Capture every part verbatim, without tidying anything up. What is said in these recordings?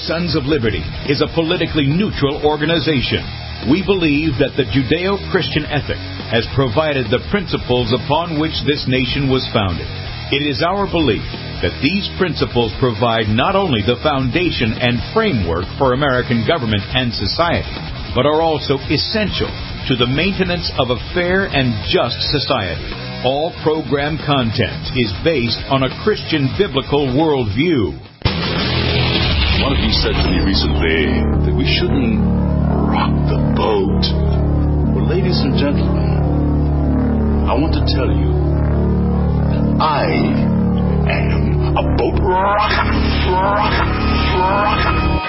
Sons of Liberty is a politically neutral organization. We believe that the Judeo-Christian ethic has provided the principles upon which this nation was founded. It is our belief that these principles provide not only the foundation and framework for American government and society, but are also essential to the maintenance of a fair and just society. All program content is based on a Christian biblical worldview. One of you said to me recently that we shouldn't rock the boat. Well, ladies and gentlemen, I want to tell you that I am a boat rocker, rocker, rocker.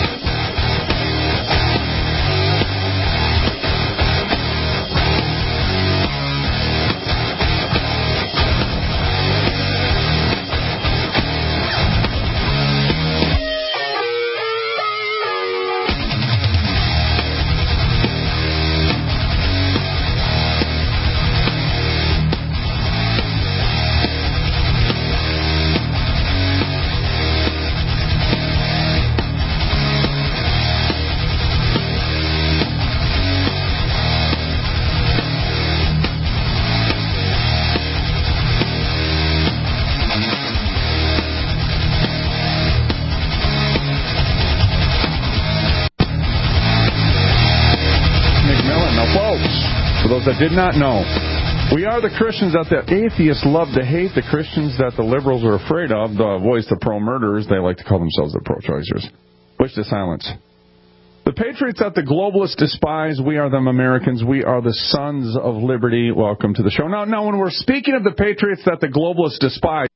That did not know. We are the Christians that the atheists love to hate, the Christians that the liberals are afraid of, the voice the pro-murderers, they like to call themselves the pro-choicers. Wish to silence. The patriots that the globalists despise, we are them Americans, we are the Sons of Liberty. Welcome to the show. Now, now when we're speaking of the patriots that the globalists despise,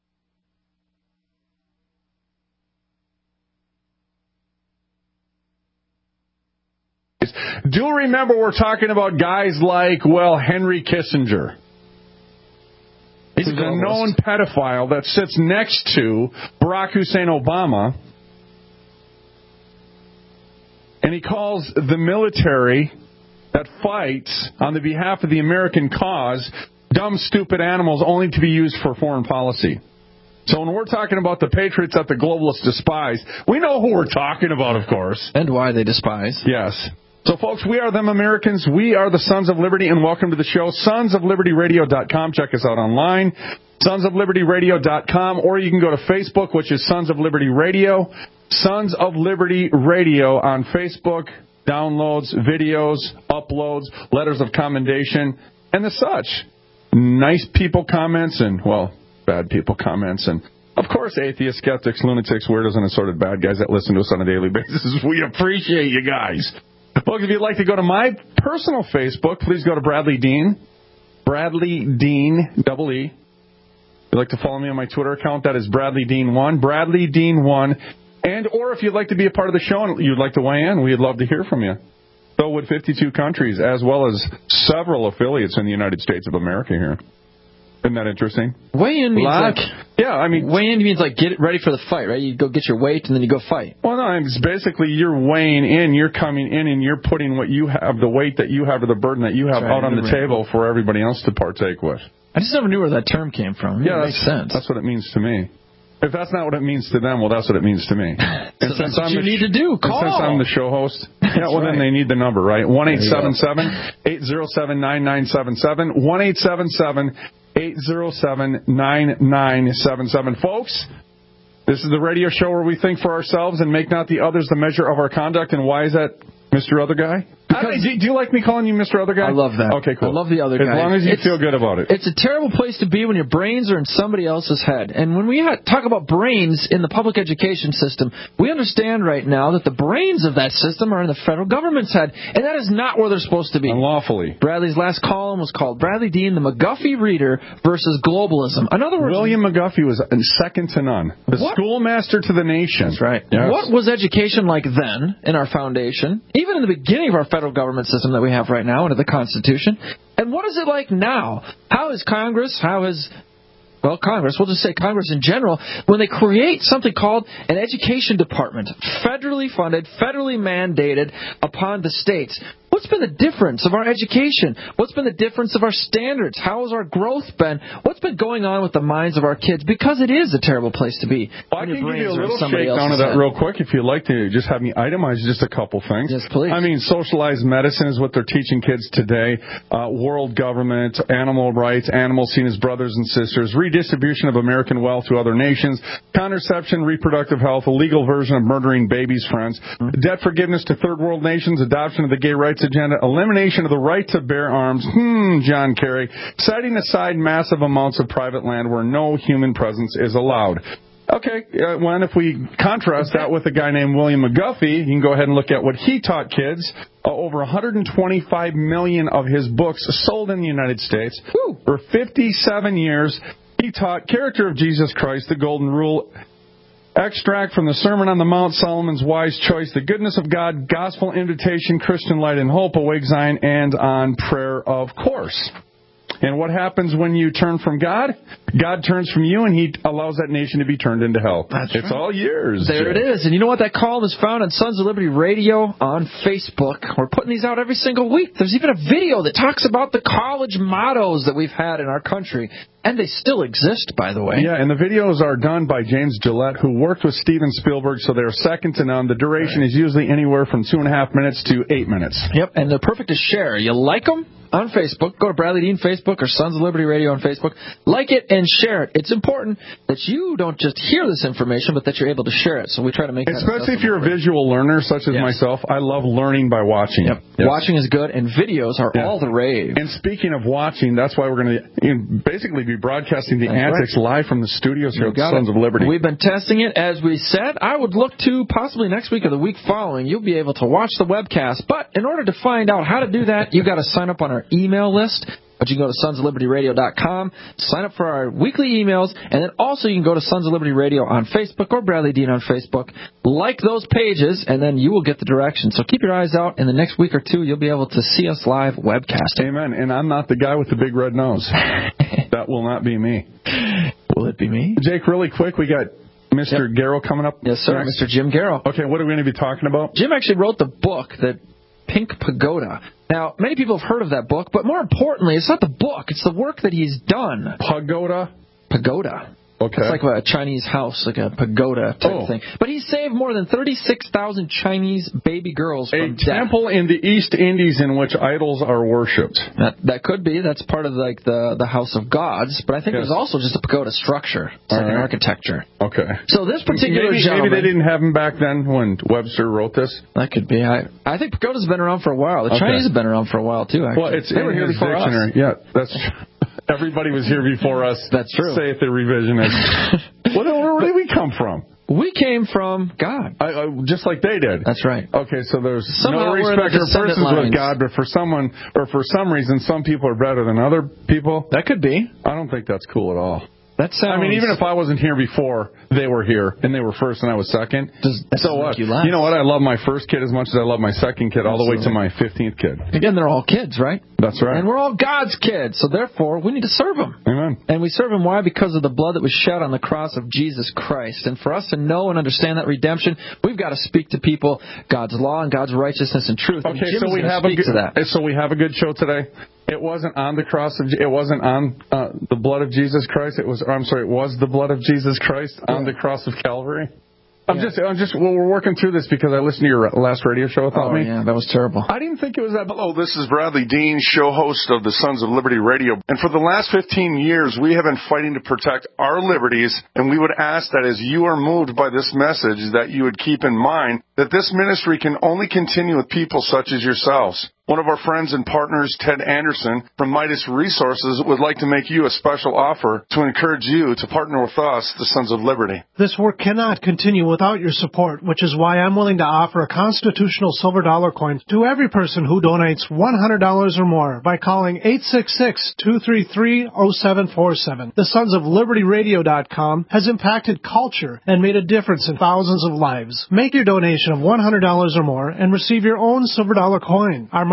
do remember we're talking about guys like, well, Henry Kissinger. He's a known pedophile that sits next to Barack Hussein Obama. And he calls the military that fights on the behalf of the American cause dumb, stupid animals only to be used for foreign policy. So when we're talking about the patriots that the globalists despise, we know who we're talking about, of course. And why they despise. Yes. So, folks, we are them Americans. We are the Sons of Liberty, and welcome to the show. sons of liberty radio dot com. Check us out online. sons of liberty radio dot com, or you can go to Facebook, which is Sons of Liberty Radio. Sons of Liberty Radio on Facebook. Downloads, videos, uploads, letters of commendation, and the such. Nice people comments and, well, bad people comments and, of course, atheists, skeptics, lunatics, weirdos, and assorted bad guys that listen to us on a daily basis. We appreciate you guys. Look, if you'd like to go to my personal Facebook, please go to Bradley Dean. Bradley Dean, double E. If you'd like to follow me on my Twitter account, that is Bradley Dean one. Bradley Dean one. And, or if you'd like to be a part of the show and you'd like to weigh in, we'd love to hear from you. So would fifty-two countries, as well as several affiliates in the United States of America here. Isn't that interesting? Weigh in means like, like... Yeah, I mean... Weigh in means like get ready for the fight, right? You go get your weight and then you go fight. Well, no, it's basically you're weighing in, you're coming in, and you're putting what you have, the weight that you have or the burden that you have right, out on the right. table for everybody else to partake with. I just never knew where that term came from. Yeah, it makes sense. That's what it means to me. If that's not what it means to them, well, that's what it means to me. so and that's what you need to do. Call. Since I'm the show host, yeah, well, right. then they need the number, right? one eight seven seven, eight zero seven, nine nine seven seven. one eight seven seven, eight zero seven, nine nine seven seven. Folks, this is the radio show where we think for ourselves and make not the others the measure of our conduct. And why is that, Mister Other Guy? Because, do, do you like me calling you Mister Other Guy? I love that. Okay, cool. I love the other guy. As long as you it's, feel good about it. It's a terrible place to be when your brains are in somebody else's head. And when we ha- talk about brains in the public education system, we understand right now that the brains of that system are in the federal government's head. And that is not where they're supposed to be. Unlawfully. Bradley's last column was called Bradley Dean, the McGuffey Reader versus Globalism. In other words, William McGuffey was second to none. The what? Schoolmaster to the nation. That's right. Yes. What was education like then in our foundation, even in the beginning of our federal government system that we have right now under the Constitution? And what is it like now? How is Congress, how is, well, Congress, we'll just say Congress in general, when they create something called an education department, federally funded, federally mandated upon the states? What's What's been the difference of our education? What's been the difference of our standards? How has our growth been? What's been going on with the minds of our kids? Because it is a terrible place to be. Well, I can give you a little shakedown of that real quick if you'd like to just have me itemize just a couple things. Yes, please. I mean, socialized medicine is what they're teaching kids today. Uh, world government, animal rights, animals seen as brothers and sisters, redistribution of American wealth to other nations, contraception, reproductive health, a legal version of murdering babies' friends, mm-hmm. debt forgiveness to third world nations, adoption of the gay rights agenda, elimination of the right to bear arms, hmm, John Kerry, setting aside massive amounts of private land where no human presence is allowed. Okay, uh, well, if we contrast that with a guy named William McGuffey, you can go ahead and look at what he taught kids. Uh, over one hundred twenty-five million of his books sold in the United States. Woo. For fifty-seven years, he taught Character of Jesus Christ, the Golden Rule, extract from the Sermon on the Mount, Solomon's Wise Choice, the Goodness of God, Gospel Invitation, Christian Light and Hope, Awake Zion, and on prayer, of course. And what happens when you turn from God? God turns from you, and He allows that nation to be turned into hell. That's it's right. all yours. There Jay. It is. And you know what? That column is found on Sons of Liberty Radio on Facebook. We're putting these out every single week. There's even a video that talks about the college mottos that we've had in our country. And they still exist, by the way. Yeah, and the videos are done by James Gillette, who worked with Steven Spielberg, so they're second to none. The duration right. is usually anywhere from two and a half minutes to eight minutes. Yep, and they're perfect to share. You like them? On Facebook. Go to Bradley Dean Facebook or Sons of Liberty Radio on Facebook. Like it and share it. It's important that you don't just hear this information, but that you're able to share it. So we try to make that Especially if you're a visual learner, such as yes. myself. I love learning by watching. Yep. Yes. Watching is good, and videos are yeah. all the rage. And speaking of watching, that's why we're going to you know, basically be broadcasting the that's antics right. live from the studios here at Sons it. of Liberty. We've been testing it, as we said. I would look to possibly next week or the week following, you'll be able to watch the webcast. But in order to find out how to do that, you've got to sign up on our email list. But you can go to sons of liberty radio dot com, sign up for our weekly emails, and then also you can go to Sons of Liberty Radio on Facebook or Bradley Dean on Facebook. Like those pages, and then you will get the directions. So keep your eyes out. In the next week or two, you'll be able to see us live webcasting. Amen. And I'm not the guy with the big red nose. That will not be me. Will it be me? Jake, really quick, we got Mister Yep. Garrow coming up. Yes, sir. Next. Mister Jim Garrow. Okay, what are we going to be talking about? Jim actually wrote the book, that Pink Pagoda. Now, many people have heard of that book, but more importantly, it's not the book, it's the work that he's done. Pagoda? Pagoda. Okay. It's like a Chinese house, like a pagoda type oh. thing. But he saved more than thirty-six thousand Chinese baby girls from a death. temple in the East Indies in which idols are worshipped. That that could be. That's part of like the, the house of gods. But I think yes. there's also just a pagoda structure. It's like right. an architecture. Okay. So this particular maybe, gentleman... Maybe they didn't have them back then when Webster wrote this? That could be. I I think pagoda's been around for a while. The okay. Chinese have been around for a while, too, actually. Well, it's they in were here his before dictionary. us. Yeah, that's... Everybody was here before us. That's true. Say if they're revisionists. Well, then where did we come from? We came from God. I, I, just like they did. That's right. Okay, so there's Somehow no respect for persons lines. with God, but for someone, or for some reason, some people are better than other people. That could be. I don't think that's cool at all. That sounds... I mean, even if I wasn't here before, they were here, and they were first, and I was second. Does, so what? You, you know what? I love my first kid as much as I love my second kid, all Absolutely. the way to my fifteenth kid. Again, they're all kids, right? That's right. And we're all God's kids, so therefore, we need to serve them. Amen. And we serve Him, why? Because of the blood that was shed on the cross of Jesus Christ. And for us to know and understand that redemption, we've got to speak to people God's law and God's righteousness and truth. Okay, and so we have a good, to that. so we have a good show today. It wasn't on the cross of, it wasn't on uh, the blood of Jesus Christ. It was, I'm sorry, it was the blood of Jesus Christ on the cross of Calvary. I'm yeah. just, I'm just, well, we're working through this because I listened to your last radio show without oh, me. yeah, that was terrible. I didn't think it was that. Hello, this is Bradley Dean, show host of the Sons of Liberty Radio. And for the last fifteen years, we have been fighting to protect our liberties. And we would ask that as you are moved by this message, that you would keep in mind that this ministry can only continue with people such as yourselves. One of our friends and partners, Ted Anderson, from Midas Resources, would like to make you a special offer to encourage you to partner with us, the Sons of Liberty. This work cannot continue without your support, which is why I'm willing to offer a constitutional silver dollar coin to every person who donates one hundred dollars or more by calling eight six six, two three three, zero seven four seven. The Sons of Liberty Radio dot com has impacted culture and made a difference in thousands of lives. Make your donation of one hundred dollars or more and receive your own silver dollar coin. Our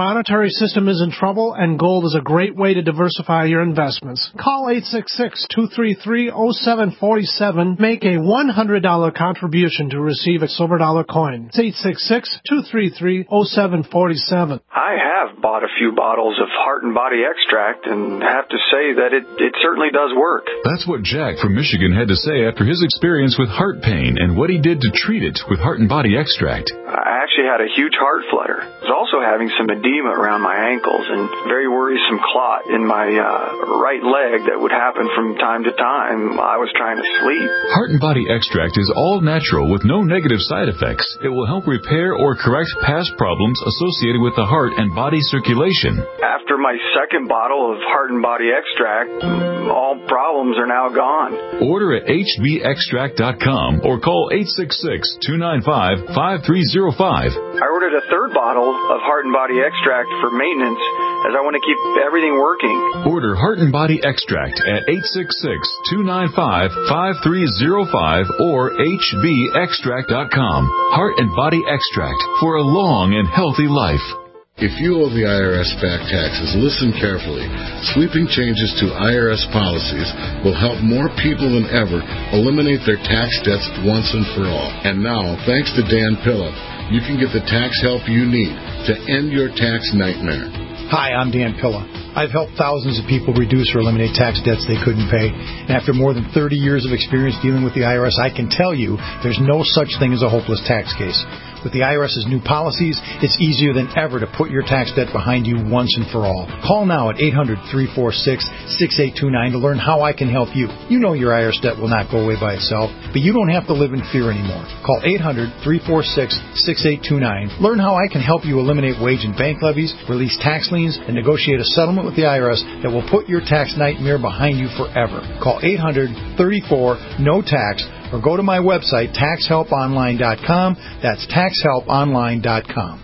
monetary system is in trouble, and gold is a great way to diversify your investments. Call eight six six, two three three, zero seven four seven. Make a one hundred dollars contribution to receive a silver dollar coin. It's eight six six, two three three, zero seven four seven. I have bought a few bottles of Heart and Body Extract and have to say that it, it certainly does work. That's what Jack from Michigan had to say after his experience with heart pain and what he did to treat it with Heart and Body Extract. I actually had a huge heart flutter. I was also having some edema around my ankles and very worrisome clot in my uh, right leg that would happen from time to time while I was trying to sleep. Heart and Body Extract is all natural with no negative side effects. It will help repair or correct past problems associated with the heart and body circulation. After my second bottle of Heart and Body Extract, all problems are now gone. Order at H B extract dot com or call eight six six, two nine five, five three zero five. I ordered a third bottle of Heart and Body Extract for maintenance as I want to keep everything working. Order Heart and Body Extract at eight six six, two nine five, five three zero five or H B extract dot com. Heart and Body Extract for a long and healthy life. If you owe the I R S back taxes, listen carefully. Sweeping changes to I R S policies will help more people than ever eliminate their tax debts once and for all. And now, thanks to Dan Pilla, you can get the tax help you need to end your tax nightmare. Hi, I'm Dan Pilla. I've helped thousands of people reduce or eliminate tax debts they couldn't pay. And after more than thirty years of experience dealing with the I R S, I can tell you there's no such thing as a hopeless tax case. With the I R S's new policies, it's easier than ever to put your tax debt behind you once and for all. Call now at eight hundred, three four six, six eight two nine to learn how I can help you. You know your I R S debt will not go away by itself, but you don't have to live in fear anymore. Call eight hundred, three four six, six eight two nine. Learn how I can help you eliminate wage and bank levies, release tax liens, and negotiate a settlement with the I R S that will put your tax nightmare behind you forever. Call eight hundred, thirty-four, no tax or go to my website, tax help online dot com. That's tax help online dot com.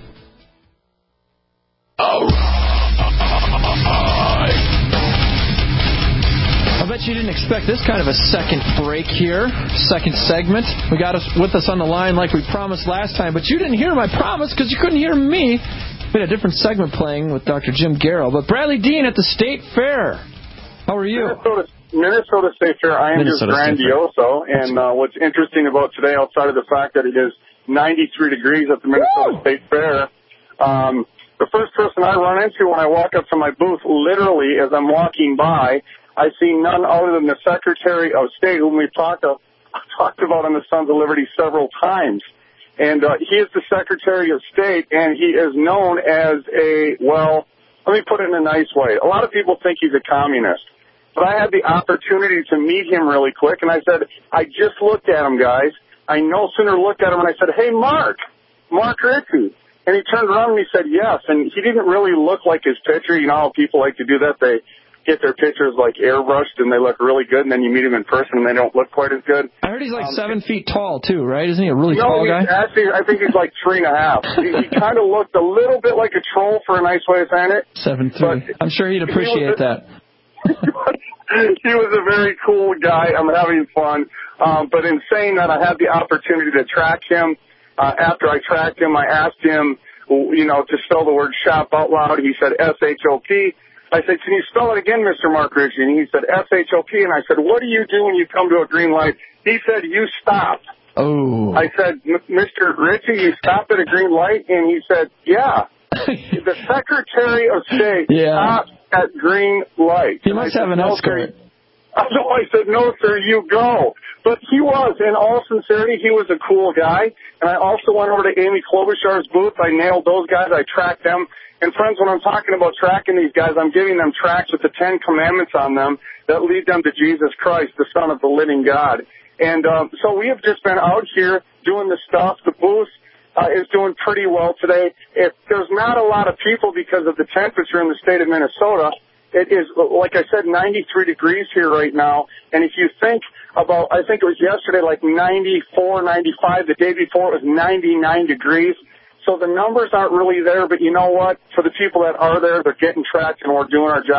I bet you didn't expect this kind of a second break here, second segment. We got us with us on the line like we promised last time, but you didn't hear my promise because you couldn't hear me. We had a different segment playing with Doctor Jim Garrow, but Bradley Dean at the State Fair. How are you? Minnesota, Minnesota State Fair. I am Minnesota just grandioso, and uh, what's interesting about today, outside of the fact that it is ninety-three degrees at the Minnesota Woo! State Fair, um, the first person I run into when I walk up to my booth, literally as I'm walking by, I see none other than the Secretary of State, whom we've talked, of, talked about on the Sons of Liberty several times. And uh, he is the Secretary of State, and he is known as a, well, let me put it in a nice way. A lot of people think he's a communist. But I had the opportunity to meet him really quick, and I said, I just looked at him, guys. I no sooner looked at him, and I said, hey, Mark, Mark Ritchie. And he turned around and he said, yes. And he didn't really look like his picture. You know how people like to do that? They get their pictures, like, airbrushed, and they look really good, and then you meet him in person, and they don't look quite as good. I heard he's like um, seven feet tall, too, right? Isn't he a really no, tall guy? Actually, I think he's like three and a half. he he kind of looked a little bit like a troll, for a nice way of saying it. Seven three. I'm sure he'd appreciate he that. He was a very cool guy. I'm having fun. Um, but in saying that, I had the opportunity to track him. Uh, after I tracked him, I asked him, you know, to spell the word shop out loud. He said S H O P. I said, can you spell it again, Mister Mark Ritchie? And he said S H O P. And I said, what do you do when you come to a green light? He said, you stop. Oh. I said, Mister Ritchie, you stopped at a green light? And he said, yeah. The Secretary of State yeah. stops at green lights. He must have an no, escort. No, I said, no, sir, you go. But he was, in all sincerity, he was a cool guy. And I also went over to Amy Klobuchar's booth. I nailed those guys. I tracked them. And friends, when I'm talking about tracking these guys, I'm giving them tracks with the Ten Commandments on them that lead them to Jesus Christ, the Son of the living God. And um, so we have just been out here doing the stuff. The booth uh, is doing pretty well today. If there's not a lot of people because of the temperature in the state of Minnesota, it is, like I said, ninety-three degrees here right now. And if you think about, I think it was yesterday, like ninety-four, ninety-five. The day before, it was ninety-nine degrees. So the numbers aren't really there, but you know what? For the people that are there, they're getting tracked, and we're doing our job.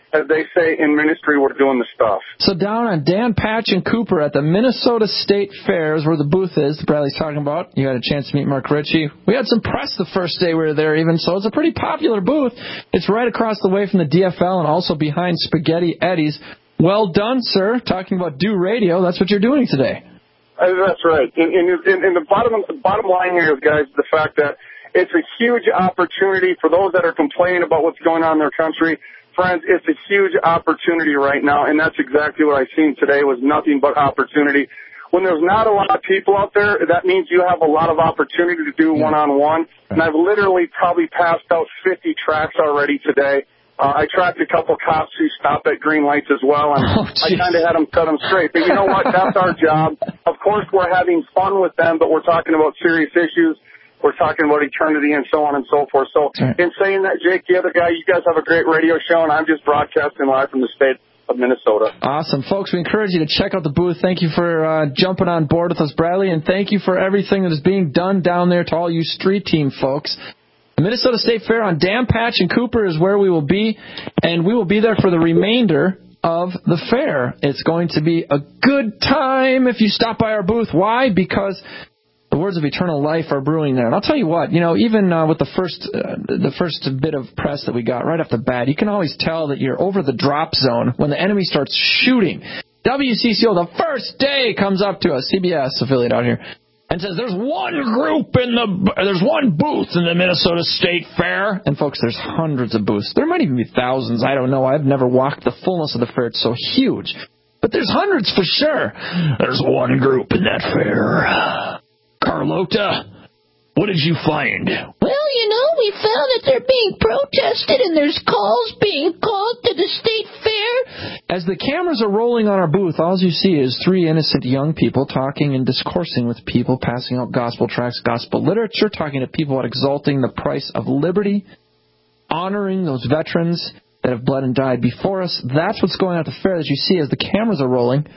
as they say in ministry, we're doing the stuff. So down on Dan Patch and Cooper at the Minnesota State Fair is where the booth is that Bradley's talking about. You had a chance to meet Mark Ritchie. We had some press the first day we were there even, so it's a pretty popular booth. It's right across the way from the D F L and also behind Spaghetti Eddie's. Well done, sir. Talking about Do Radio, that's what you're doing today. Uh, that's right. And, and, and, and the bottom, bottom line here is, guys, the fact that it's a huge opportunity for those that are complaining about what's going on in their country. Friends, it's a huge opportunity right now, and that's exactly what I've seen today was nothing but opportunity. When there's not a lot of people out there, that means you have a lot of opportunity to do one-on-one. And I've literally probably passed out fifty tracks already today. Uh, I tracked a couple cops who stopped at green lights as well, and oh, I kind of had them set them straight. But you know what? That's our job. Of course, we're having fun with them, but we're talking about serious issues. We're talking about eternity and so on and so forth. So in saying that, Jake, the other guy, you guys have a great radio show, and I'm just broadcasting live from the state of Minnesota. Awesome. Folks, we encourage you to check out the booth. Thank you for uh, jumping on board with us, Bradley, and thank you for everything that is being done down there to all you street team folks. The Minnesota State Fair on Dan Patch and Cooper is where we will be, and we will be there for the remainder of the fair. It's going to be a good time if you stop by our booth. Why? Because the words of eternal life are brewing there. And I'll tell you what, you know, even uh, with the first uh, the first bit of press that we got right off the bat, you can always tell that you're over the drop zone when the enemy starts shooting. W C C O, the first day, comes up to us, C B S affiliate out here, and says there's one group in the, there's one booth in the Minnesota State Fair. And, folks, there's hundreds of booths. There might even be thousands. I don't know. I've never walked the fullness of the fair. It's so huge. But there's hundreds for sure. There's one group in that fair. Carlota, what did you find? Well, you know, we found that they're being protested and there's calls being called to the state fair. As the cameras are rolling on our booth, all you see is three innocent young people talking and discoursing with people, passing out gospel tracts, gospel literature, talking to people about exalting the price of liberty, honoring those veterans that have bled and died before us. That's what's going on at the fair, as you see as the cameras are rolling.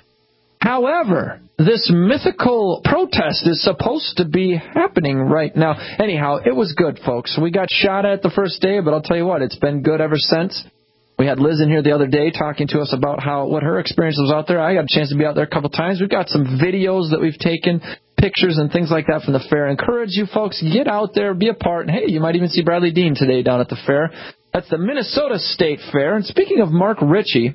However, this mythical protest is supposed to be happening right now. Anyhow, it was good, folks. We got shot at the first day, but I'll tell you what, it's been good ever since. We had Liz in here the other day talking to us about how what her experience was out there. I got a chance to be out there a couple times. We've got some videos that we've taken, pictures and things like that from the fair. I encourage you folks, get out there, be a part. And, hey, you might even see Bradley Dean today down at the fair. That's the Minnesota State Fair. And speaking of Mark Ritchie,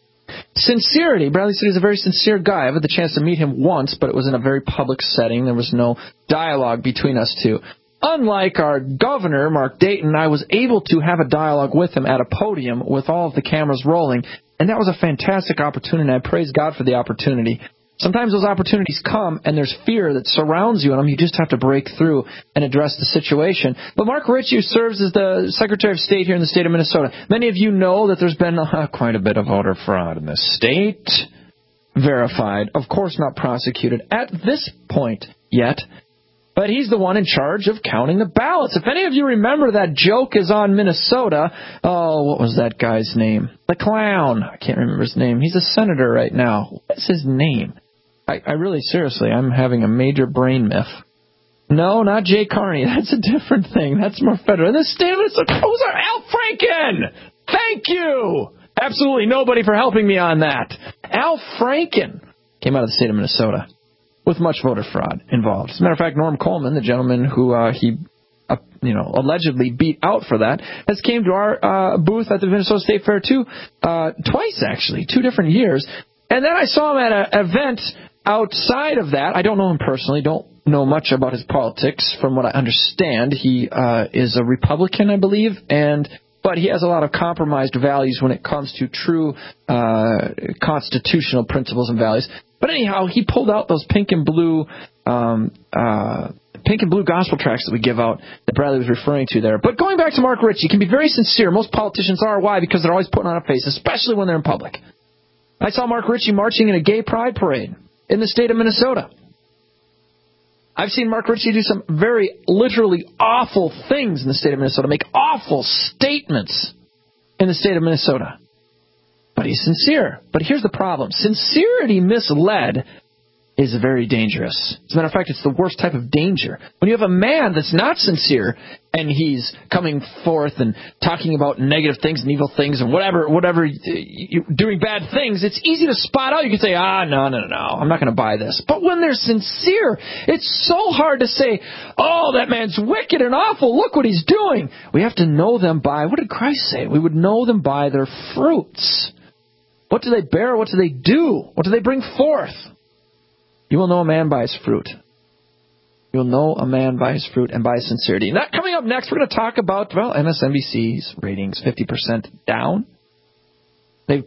sincerity. Bradley said he's a very sincere guy. I've had the chance to meet him once, but it was in a very public setting. There was no dialogue between us two. Unlike our governor, Mark Dayton, I was able to have a dialogue with him at a podium with all of the cameras rolling, and that was a fantastic opportunity. I praise God for the opportunity. Sometimes those opportunities come, and there's fear that surrounds you in them. You just have to break through and address the situation. But Mark Ritchie serves as the Secretary of State here in the state of Minnesota. Many of you know that there's been uh, quite a bit of voter fraud in this state. Verified. Of course not prosecuted at this point yet. But he's the one in charge of counting the ballots. If any of you remember that joke is on Minnesota, oh, what was that guy's name? The clown. I can't remember his name. He's a senator right now. What's his name? I, I really, seriously, I'm having a major brain myth. No, not Jay Carney. That's a different thing. That's more federal. And this state of Minnesota, those are Al Franken. Thank you. Absolutely nobody for helping me on that. Al Franken came out of the state of Minnesota with much voter fraud involved. As a matter of fact, Norm Coleman, the gentleman who uh, he, uh, you know, allegedly beat out for that, has came to our uh, booth at the Minnesota State Fair too, uh, twice actually, two different years. And then I saw him at an event outside of that. I don't know him personally, don't know much about his politics. From what I understand, he uh, is a Republican, I believe, and but he has a lot of compromised values when it comes to true uh, constitutional principles and values. But anyhow, he pulled out those pink and blue um, uh, pink and blue gospel tracts that we give out that Bradley was referring to there. But going back to Mark Ritchie, he can be very sincere. Most politicians are. Why? Because they're always putting on a face, especially when they're in public. I saw Mark Ritchie marching in a gay pride parade in the state of Minnesota. I've seen Mark Ritchie do some very literally awful things in the state of Minnesota, make awful statements in the state of Minnesota. But he's sincere. But here's the problem. Sincerity misled is very dangerous. As a matter of fact, it's the worst type of danger. When you have a man that's not sincere and he's coming forth and talking about negative things and evil things and whatever, whatever, you, doing bad things, it's easy to spot out. You can say, ah, no, no, no, no, I'm not going to buy this. But when they're sincere, it's so hard to say, oh, that man's wicked and awful. Look what he's doing. We have to know them by, what did Christ say? We would know them by their fruits. What do they bear? What do they do? What do they bring forth? You will know a man by his fruit. You'll know a man by his fruit and by his sincerity. And that, coming up next, we're going to talk about, well, M S N B C's ratings, fifty percent down. They've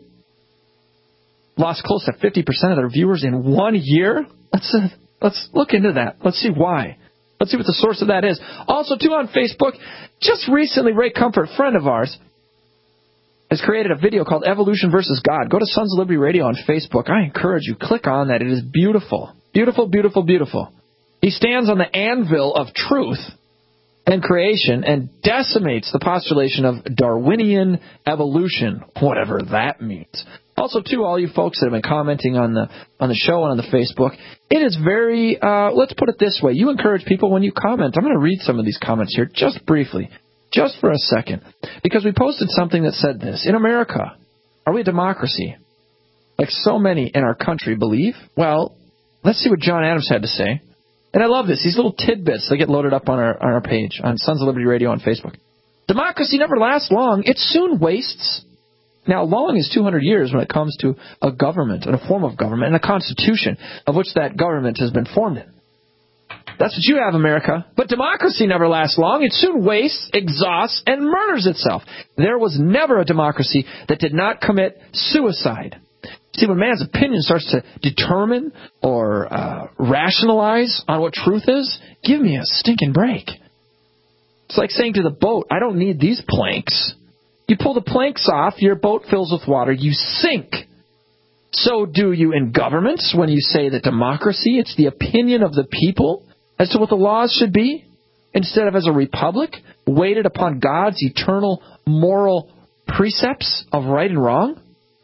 lost close to fifty percent of their viewers in one year. Let's, uh, let's look into that. Let's see why. Let's see what the source of that is. Also, too, on Facebook, just recently, Ray Comfort, friend of ours, has created a video called Evolution versus God. Go to Sons of Liberty Radio on Facebook. I encourage you, click on that. It is beautiful. Beautiful, beautiful, beautiful. He stands on the anvil of truth and creation and decimates the postulation of Darwinian evolution, whatever that means. Also, too, all you folks that have been commenting on the on the show and on the Facebook, it is very, uh, let's put it this way. You encourage people when you comment. I'm going to read some of these comments here just briefly. Just for a second, because we posted something that said this. In America, are we a democracy? Like so many in our country believe? Well, let's see what John Adams had to say. And I love this. These little tidbits, they get loaded up on our, on our page, on Sons of Liberty Radio on Facebook. Democracy never lasts long. It soon wastes. Now, long is two hundred years when it comes to a government, and a form of government, and a constitution of which that government has been formed in. That's what you have, America. But democracy never lasts long. It soon wastes, exhausts, and murders itself. There was never a democracy that did not commit suicide. See, when man's opinion starts to determine or uh, rationalize on what truth is, give me a stinking break. It's like saying to the boat, I don't need these planks. You pull the planks off, your boat fills with water, you sink. So do you in governments when you say that democracy, it's the opinion of the people as to what the laws should be, instead of as a republic, weighted upon God's eternal moral precepts of right and wrong?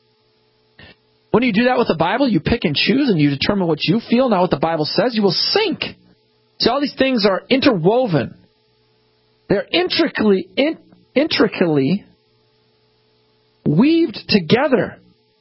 When you do that with the Bible, you pick and choose and you determine what you feel, not what the Bible says, you will sink. See, all these things are interwoven. They're intricately, in, intricately weaved together.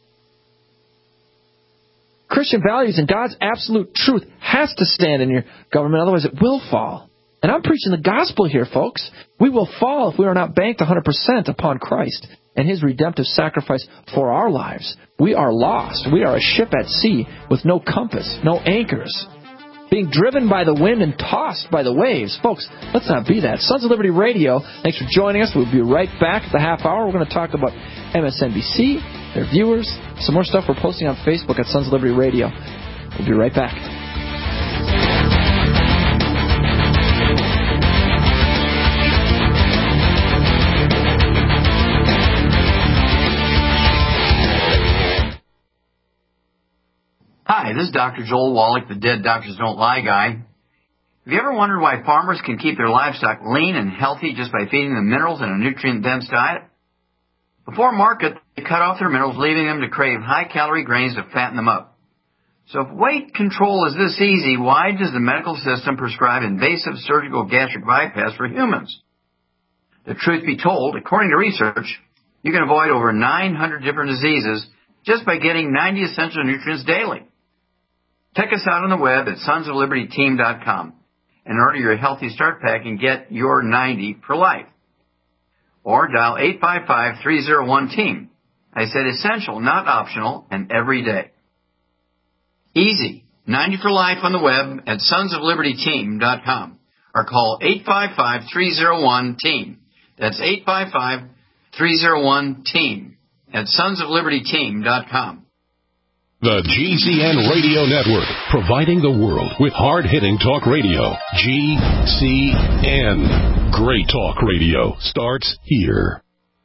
Christian values and God's absolute truth has to stand in your government, otherwise it will fall. And I'm preaching the gospel here, folks. We will fall if we are not banked one hundred percent upon Christ and His redemptive sacrifice for our lives. We are lost. We are a ship at sea with no compass, no anchors, being driven by the wind and tossed by the waves. Folks, let's not be that. Sons of Liberty Radio, thanks for joining us. We'll be right back at the half hour. We're going to talk about M S N B C, their viewers, some more stuff we're posting on Facebook at Sons of Liberty Radio. We'll be right back. Hi, this is Doctor Joel Wallach, the Dead Doctors Don't Lie guy. Have you ever wondered why farmers can keep their livestock lean and healthy just by feeding them minerals in a nutrient-dense diet? Before market, they cut off their minerals, leaving them to crave high-calorie grains to fatten them up. So if weight control is this easy, why does the medical system prescribe invasive surgical gastric bypass for humans? The truth be told, according to research, you can avoid over nine hundred different diseases just by getting ninety essential nutrients daily. Check us out on the web at sons of liberty team dot com and order your Healthy Start Pack and get your ninety for life. Or dial eight five five, three oh one, team. I said essential, not optional, and every day. Easy. ninety for life on the web at sons of liberty team dot com or call eight five five, three oh one, team. That's eight five five, three oh one, team at sons of liberty team dot com. The G C N Radio Network, providing the world with hard-hitting talk radio. G C N. Great talk radio starts here.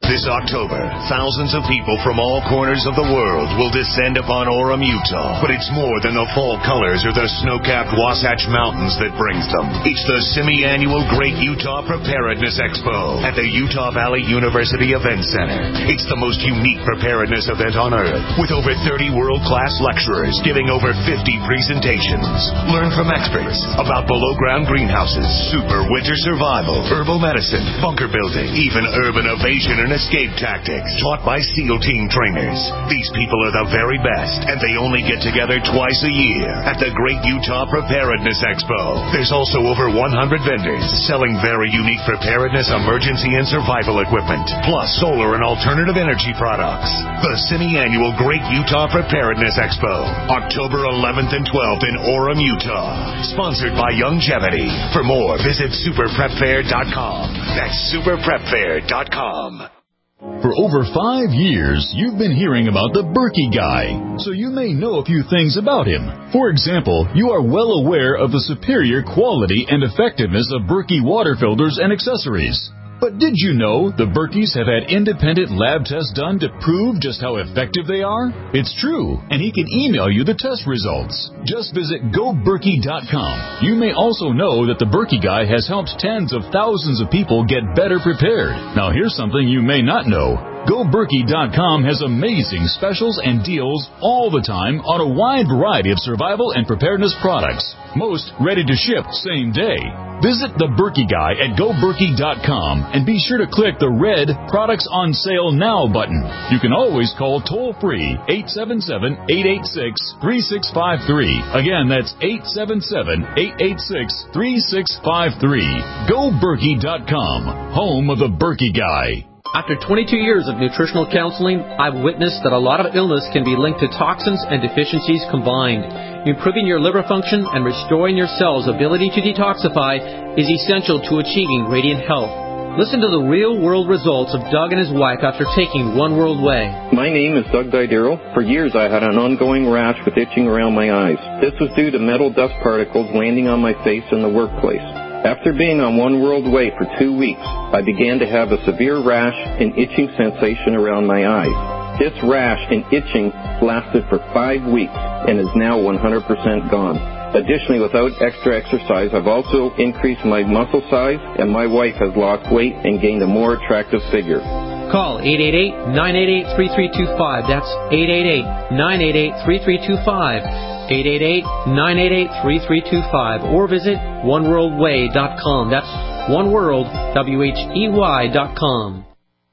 This October, thousands of people from all corners of the world will descend upon Orem, Utah. But it's more than the fall colors or the snow-capped Wasatch Mountains that brings them. It's the semi-annual Great Utah Preparedness Expo at the Utah Valley University Event Center. It's the most unique preparedness event on earth, with over thirty world-class lecturers giving over fifty presentations. Learn from experts about below-ground greenhouses, super winter survival, herbal medicine, bunker building, even urban evasion and escape tactics taught by SEAL team trainers. These people are the very best, and they only get together twice a year at the Great Utah Preparedness Expo. There's also over one hundred vendors selling very unique preparedness, emergency, and survival equipment, plus solar and alternative energy products. The semi-annual Great Utah Preparedness Expo, October eleventh and twelfth in Orem, Utah. Sponsored by Youngevity. For more, visit super prep fair dot com. That's super prep fair dot com. For over five years, you've been hearing about the Berkey Guy, so you may know a few things about him. For example, you are well aware of the superior quality and effectiveness of Berkey water filters and accessories. But did you know the Berkeys have had independent lab tests done to prove just how effective they are? It's true, and he can email you the test results. Just visit go berkey dot com. You may also know that the Berkey Guy has helped tens of thousands of people get better prepared. Now here's something you may not know. go berkey dot com has amazing specials and deals all the time on a wide variety of survival and preparedness products. Most ready to ship same day. Visit the Berkey Guy at go berkey dot com and be sure to click the red Products on Sale Now button. You can always call toll-free eight seven seven, eight eight six, three six five three. Again, that's eight seven seven, eight eight six, three six five three. go berkey dot com, home of the Berkey Guy. After twenty-two years of nutritional counseling, I've witnessed that a lot of illness can be linked to toxins and deficiencies combined. Improving your liver function and restoring your cells' ability to detoxify is essential to achieving radiant health. Listen to the real-world results of Doug and his wife after taking One World Way. My name is Doug Didero. For years I had an ongoing rash with itching around my eyes. This was due to metal dust particles landing on my face in the workplace. After being on One World Way for two weeks, I began to have a severe rash and itching sensation around my eyes. This rash and itching lasted for five weeks and is now one hundred percent gone. Additionally, without extra exercise, I've also increased my muscle size, and my wife has lost weight and gained a more attractive figure. Call eight eight eight, nine eight eight, three three two five. That's eight eight eight, nine eight eight, three three two five. eight eight eight, nine eight eight, three three two five. Or visit one world way dot com. That's one world, W H E Y dot com.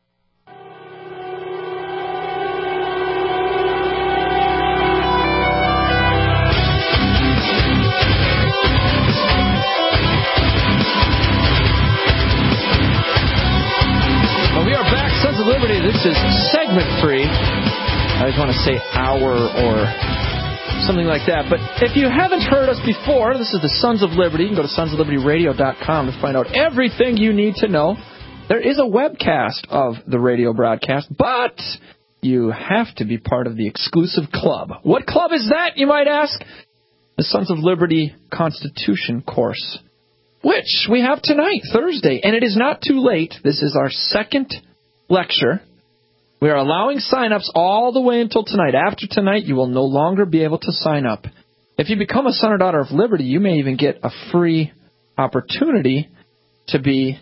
Liberty, this is segment three. I just want to say hour or something like that. But if you haven't heard us before, this is the Sons of Liberty. You can go to sons of liberty radio dot com to find out everything you need to know. There is a webcast of the radio broadcast, but you have to be part of the exclusive club. What club is that, you might ask? The Sons of Liberty Constitution course, which we have tonight, Thursday. And it is not too late. This is our second lecture. We are allowing sign-ups all the way until tonight. After tonight, you will no longer be able to sign up. If you become a son or daughter of Liberty, you may even get a free opportunity to be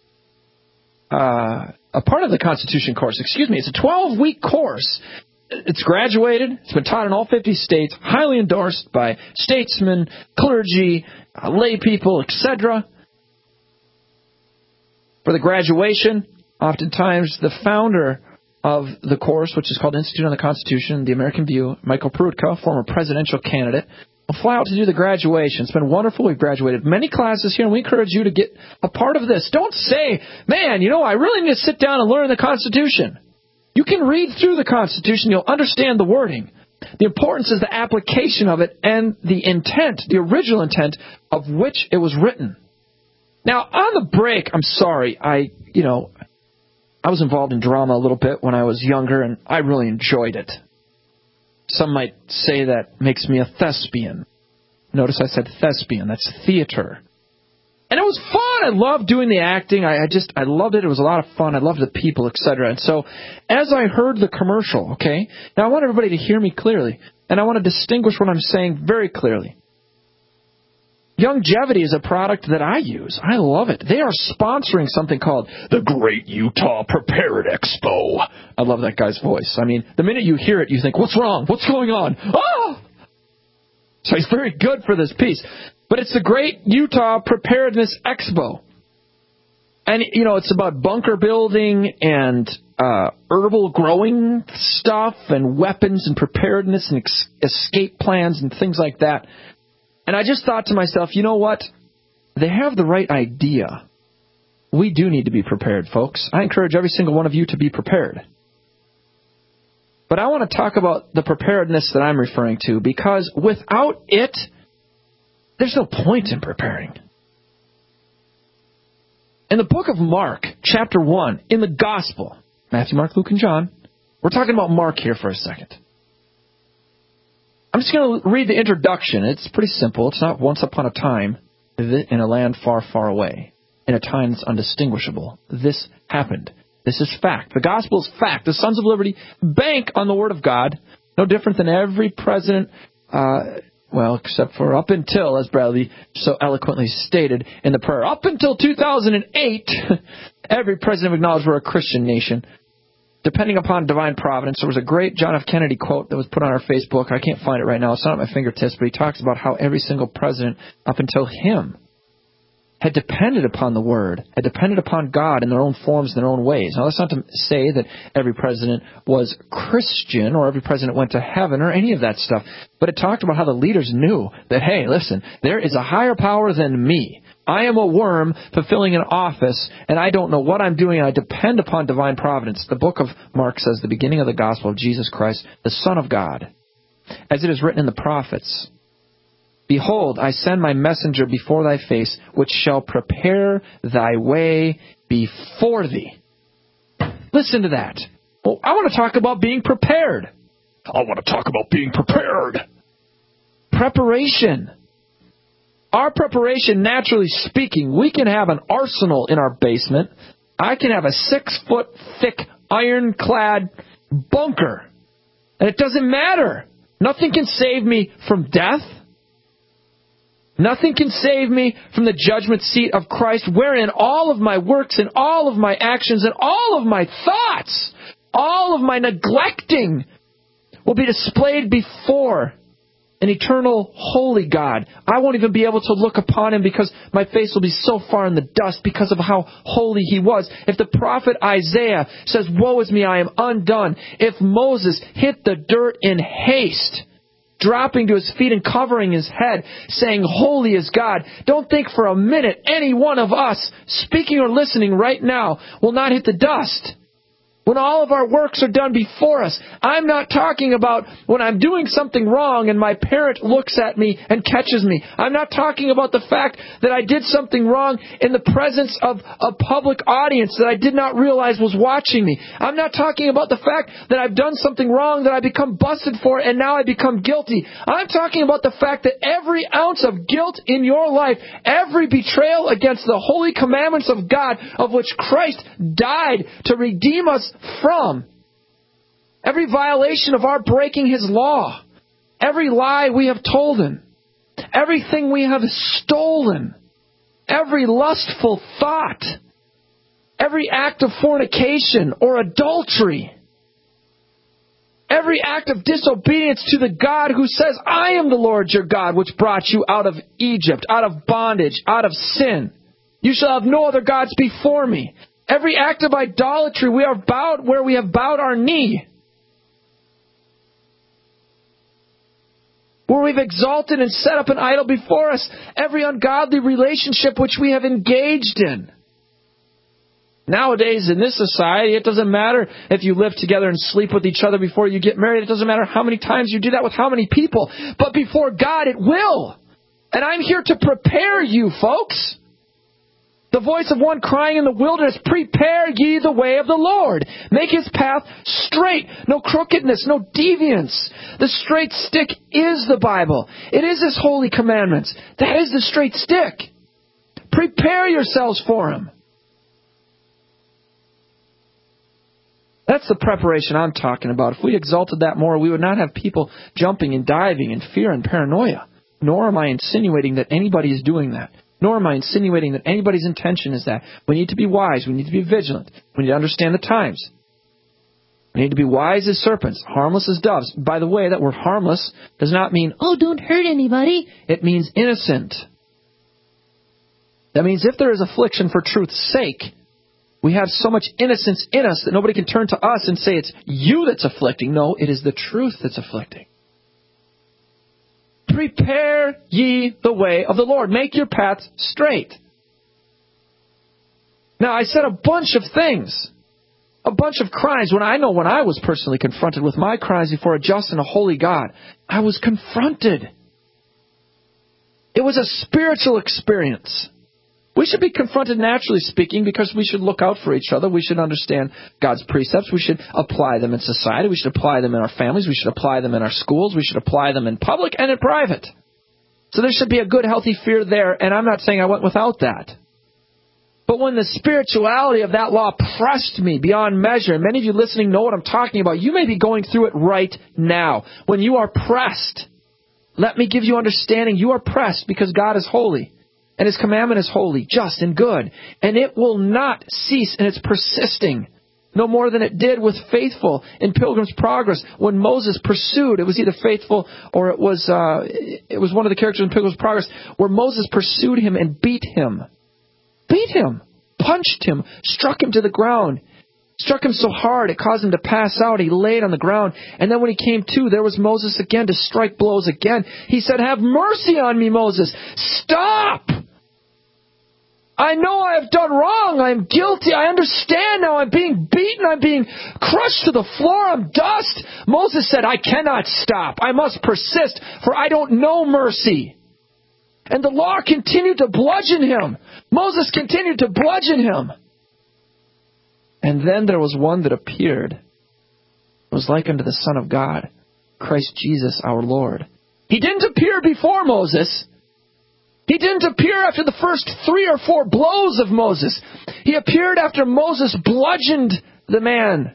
uh, a part of the Constitution course. Excuse me. It's a twelve-week course. It's graduated. It's been taught in all fifty states, highly endorsed by statesmen, clergy, uh, lay people, et cetera. For the graduation, oftentimes, the founder of the course, which is called Institute on the Constitution, The American View, Michael Peroutka, former presidential candidate, will fly out to do the graduation. It's been wonderful. We've graduated many classes here, and we encourage you to get a part of this. Don't say, man, you know, I really need to sit down and learn the Constitution. You can read through the Constitution. You'll understand the wording. The importance is the application of it and the intent, the original intent of which it was written. Now, on the break, I'm sorry, I, you know, I was involved in drama a little bit when I was younger, and I really enjoyed it. Some might say that makes me a thespian. Notice I said thespian. That's theater. And it was fun. I loved doing the acting. I, I just, I loved it. It was a lot of fun. I loved the people, et cetera. And so as I heard the commercial, okay, now I want everybody to hear me clearly, and I want to distinguish what I'm saying very clearly. Youngevity is a product that I use. I love it. They are sponsoring something called the Great Utah Prepared Expo. I love that guy's voice. I mean, the minute you hear it, you think, what's wrong? What's going on? Ah! So he's very good for this piece. But it's the Great Utah Preparedness Expo. And, you know, it's about bunker building and uh, herbal growing stuff and weapons and preparedness and ex- escape plans and things like that. And I just thought to myself, you know what? They have the right idea. We do need to be prepared, folks. I encourage every single one of you to be prepared. But I want to talk about the preparedness that I'm referring to, because without it, there's no point in preparing. In the book of Mark, chapter one, in the Gospel, Matthew, Mark, Luke, and John, we're talking about Mark here for a second. I'm just going to read the introduction. It's pretty simple. It's not once upon a time in a land far, far away, in a time that's undistinguishable. This happened. This is fact. The gospel is fact. The Sons of Liberty bank on the Word of God, no different than every president, uh, well, except for up until, as Bradley so eloquently stated in the prayer, up until two thousand eight, every president acknowledged we're a Christian nation. Depending upon divine providence. There was a great John F. Kennedy quote that was put on our Facebook. I can't find it right now. It's not at my fingertips, but he talks about how every single president up until him had depended upon the Word, had depended upon God in their own forms, in their own ways. Now, that's not to say that every president was Christian or every president went to heaven or any of that stuff, but it talked about how the leaders knew that, hey, listen, there is a higher power than me. I am a worm fulfilling an office, and I don't know what I'm doing, and I depend upon divine providence. The book of Mark says, the beginning of the gospel of Jesus Christ, the Son of God. As it is written in the prophets, behold, I send my messenger before thy face, which shall prepare thy way before thee. Listen to that. Well, I want to talk about being prepared. I want to talk about being prepared. Preparation. Our preparation, naturally speaking, we can have an arsenal in our basement. I can have a six-foot thick, ironclad bunker. And it doesn't matter. Nothing can save me from death. Nothing can save me from the judgment seat of Christ, wherein all of my works and all of my actions and all of my thoughts, all of my neglecting will be displayed before an eternal, holy God. I won't even be able to look upon Him because my face will be so far in the dust because of how holy He was. If the prophet Isaiah says, woe is me, I am undone. If Moses hit the dirt in haste, dropping to his feet and covering his head, saying, holy is God, don't think for a minute any one of us, speaking or listening right now, will not hit the dust. When all of our works are done before us, I'm not talking about when I'm doing something wrong and my parent looks at me and catches me. I'm not talking about the fact that I did something wrong in the presence of a public audience that I did not realize was watching me. I'm not talking about the fact that I've done something wrong that I become busted for and now I become guilty. I'm talking about the fact that every ounce of guilt in your life, every betrayal against the holy commandments of God, of which Christ died to redeem us from, every violation of our breaking His law, every lie we have told Him, everything we have stolen, every lustful thought, every act of fornication or adultery, every act of disobedience to the God who says, I am the Lord your God, which brought you out of Egypt, out of bondage, out of sin. You shall have no other gods before me. Every act of idolatry we are bowed where we have bowed our knee, where we've exalted and set up an idol before us, every ungodly relationship which we have engaged in. Nowadays, in this society, it doesn't matter if you live together and sleep with each other before you get married. It doesn't matter how many times you do that with how many people. But before God, it will. And I'm here to prepare you, folks. The voice of one crying in the wilderness, prepare ye the way of the Lord. Make His path straight. No crookedness, no deviance. The straight stick is the Bible. It is His holy commandments. That is the straight stick. Prepare yourselves for Him. That's the preparation I'm talking about. If we exalted that more, we would not have people jumping and diving in fear and paranoia. Nor am I insinuating that anybody is doing that. Nor am I insinuating that anybody's intention is that. We need to be wise. We need to be vigilant. We need to understand the times. We need to be wise as serpents, harmless as doves. By the way, that word harmless does not mean, oh, don't hurt anybody. It means innocent. That means if there is affliction for truth's sake, we have so much innocence in us that nobody can turn to us and say it's you that's afflicting. No, it is the truth that's afflicting. Prepare ye the way of the Lord. Make your paths straight. Now, I said a bunch of things. A bunch of crimes. When I know when I was personally confronted with my crimes before a just and a holy God, I was confronted. It was a spiritual experience. We should be confronted, naturally speaking, because we should look out for each other. We should understand God's precepts. We should apply them in society. We should apply them in our families. We should apply them in our schools. We should apply them in public and in private. So there should be a good, healthy fear there, and I'm not saying I went without that. But when the spirituality of that law pressed me beyond measure, and many of you listening know what I'm talking about, you may be going through it right now. When you are pressed, let me give you understanding. You are pressed because God is holy. And His commandment is holy, just, and good. And it will not cease in its persisting, no more than it did with faithful in Pilgrim's Progress. When Moses pursued, it was either faithful or it was uh, it was one of the characters in Pilgrim's Progress, where Moses pursued him and beat him. Beat him, punched him, struck him to the ground. Struck him so hard it caused him to pass out. He laid on the ground. And then when he came to, there was Moses again to strike blows again. He said, have mercy on me, Moses. Stop! I know I have done wrong. I am guilty. I understand now. I'm being beaten. I'm being crushed to the floor. I'm dust. Moses said, I cannot stop. I must persist, for I don't know mercy. And the law continued to bludgeon him. Moses continued to bludgeon him. And then there was one that appeared. It was like unto the Son of God, Christ Jesus our Lord. He didn't appear before Moses. He didn't appear after the first three or four blows of Moses. He appeared after Moses bludgeoned the man.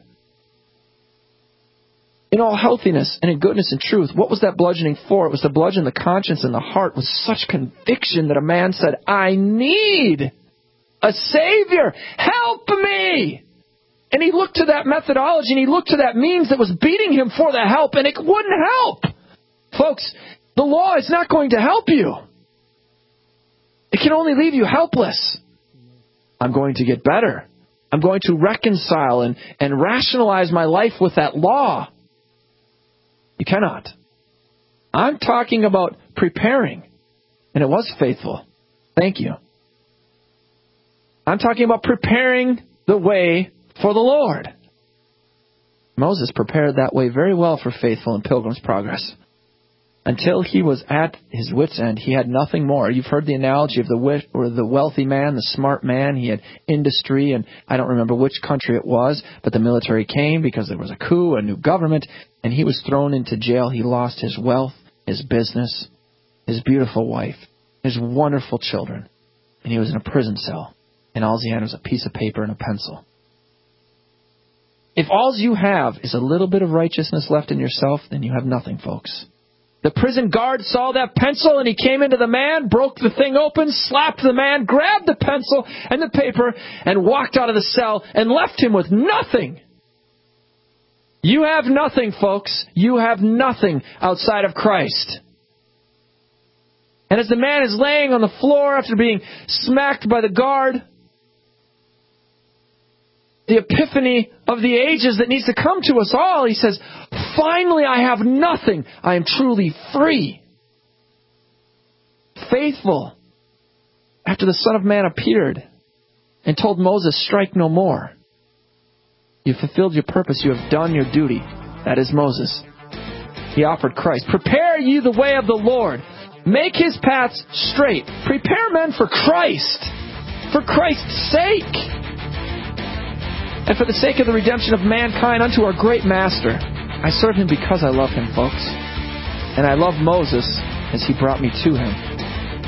In all healthiness and in goodness and truth. What was that bludgeoning for? It was to bludgeon the conscience and the heart with such conviction that a man said, I need a Savior. Help me! And he looked to that methodology and he looked to that means that was beating him for the help, and it wouldn't help. Folks, the law is not going to help you. It can only leave you helpless. I'm going to get better. I'm going to reconcile and, and rationalize my life with that law. You cannot. I'm talking about preparing, and it was faithful. Thank you. I'm talking about preparing the way for the Lord. Moses prepared that way very well for faithful in Pilgrim's Progress. Until he was at his wit's end, he had nothing more. You've heard the analogy of the wit or the wealthy man, the smart man. He had industry, and I don't remember which country it was, but the military came because there was a coup, a new government, and he was thrown into jail. He lost his wealth, his business, his beautiful wife, his wonderful children, and he was in a prison cell, and all he had was a piece of paper and a pencil. If all you have is a little bit of righteousness left in yourself, then you have nothing, folks. The prison guard saw that pencil, and he came into the man, broke the thing open, slapped the man, grabbed the pencil and the paper, and walked out of the cell and left him with nothing. You have nothing, folks. You have nothing outside of Christ. And as the man is laying on the floor after being smacked by the guard, the epiphany of the ages that needs to come to us all, he says, finally I have nothing. I am truly free. Faithful. After the Son of Man appeared and told Moses, strike no more. You fulfilled your purpose. You have done your duty. That is Moses. He offered Christ. Prepare ye the way of the Lord. Make His paths straight. Prepare men for Christ. For Christ's sake. And for the sake of the redemption of mankind unto our great Master. I serve Him because I love Him, folks. And I love Moses as he brought me to Him.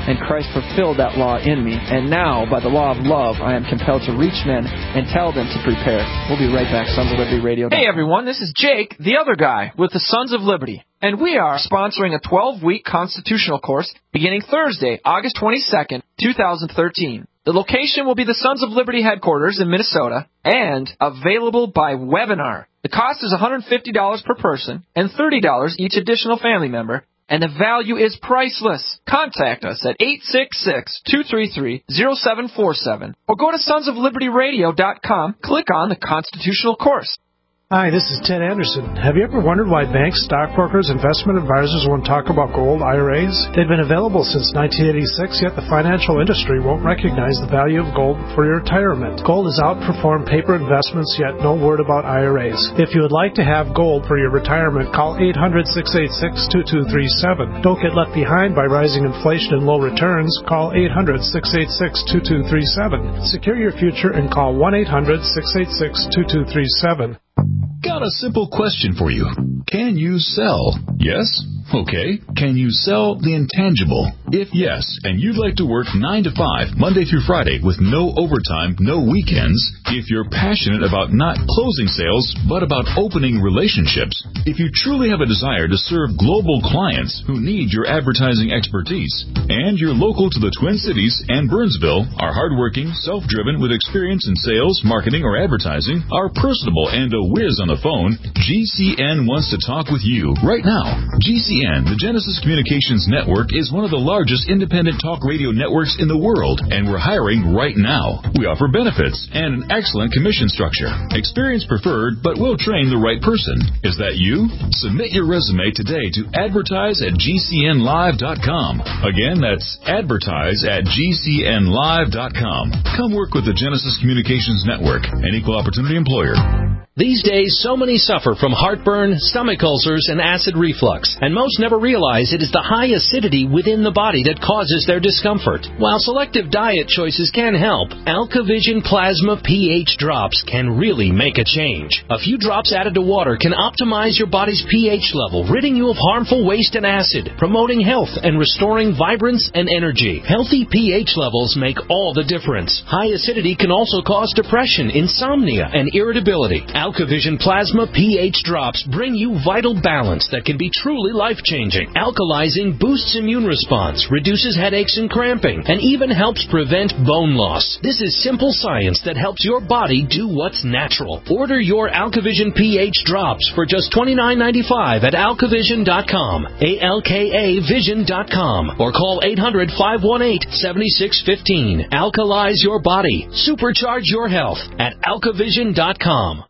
and Christ fulfilled that law in me. And now, by the law of love, I am compelled to reach men and tell them to prepare. We'll be right back, Sons of Liberty Radio. Hey, everyone, this is Jake, the other guy, with the Sons of Liberty. And we are sponsoring a twelve-week constitutional course beginning Thursday, August twenty-second, two thousand thirteen. The location will be the Sons of Liberty headquarters in Minnesota and available by webinar. The cost is one hundred fifty dollars per person and thirty dollars each additional family member, and the value is priceless. Contact us at eight six six, two three three, zero seven four seven or go to sons of liberty radio dot com, click on the Constitutional Course. Hi, this is Ted Anderson. Have you ever wondered why banks, stockbrokers, investment advisors won't talk about gold I R As? They've been available since nineteen eighty-six, yet the financial industry won't recognize the value of gold for your retirement. Gold has outperformed paper investments, yet no word about I R As. If you would like to have gold for your retirement, call eight hundred, six eight six, two two three seven. Don't get left behind by rising inflation and low returns. Call eight hundred, six eight six, two two three seven. Secure your future and call one eight hundred, six eight six, two two three seven. Got a simple question for you. Can you sell? Yes? Okay. Can you sell the intangible? If yes, and you'd like to work nine to five, Monday through Friday, with no overtime, no weekends, if you're passionate about not closing sales, but about opening relationships, if you truly have a desire to serve global clients who need your advertising expertise, and you're local to the Twin Cities and Burnsville, are hardworking, self-driven, with experience in sales, marketing, or advertising, are personable, and a whiz on the phone, G C N wants to talk with you right now. G C N, the Genesis Communications Network, is one of the largest independent talk radio networks in the world, and we're hiring right now. We offer benefits and an excellent commission structure. Experience preferred, but we'll train the right person. Is that you? Submit your resume today to advertise at G C N live dot com. Again, that's advertise at G C N live dot com. Come work with the Genesis Communications Network, an equal opportunity employer. These days, so many suffer from heartburn, stomach ulcers, and acid reflux, and most never realize it is the high acidity within the body that causes their discomfort. While selective diet choices can help, AlkaVision Plasma pH drops can really make a change. A few drops added to water can optimize your body's pH level, ridding you of harmful waste and acid, promoting health and restoring vibrance and energy. Healthy pH levels make all the difference. High acidity can also cause depression, insomnia, and irritability. AlkaVision Plasma pH drops bring you vital balance that can be truly life-changing. Alkalizing boosts immune response, reduces headaches and cramping, and even helps prevent bone loss. This is simple science that helps your body do what's natural. Order your AlkaVision pH drops for just twenty-nine ninety-five at alkavision dot com, A L K A vision dot com, or call eight hundred, five one eight, seven six one five. Alkalize your body. Supercharge your health at alkavision dot com.